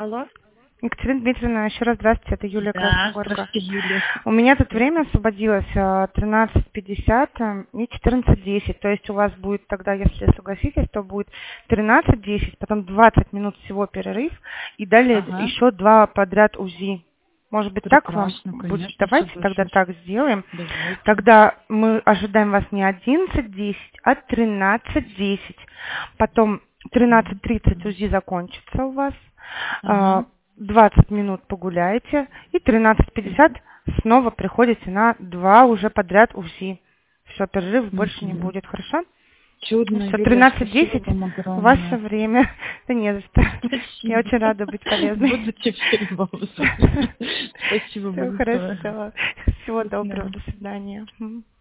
Алло? Екатерина Дмитриевна, еще раз здравствуйте, это Юлия Да, Красногорка. здравствуйте, Юлия. У меня тут время освободилось 13:50 и 14:10, то есть у вас будет тогда, если согласитесь, то будет 13:10, потом 20 минут всего перерыв и далее Ага. еще 2 подряд УЗИ. Может быть, так вам Прекрасно, будет? конечно, Давайте тогда соглашусь. так сделаем. Давайте. Тогда мы ожидаем вас не 11:10, а 13:10. Потом 13:30 УЗИ закончится у вас. Ага. 20 минут погуляете. И 13:50 снова приходите на 2 уже подряд УЗИ. Все, перерыв больше не будет. Хорошо? Чудно, Все, Юлия, 13:10 спасибо вам огромное. ваше время. Да не за что. Спасибо. Я очень рада быть полезной. Буду теперь вам. Спасибо Все большое. хорошо. Всего До доброго. свидания. До свидания.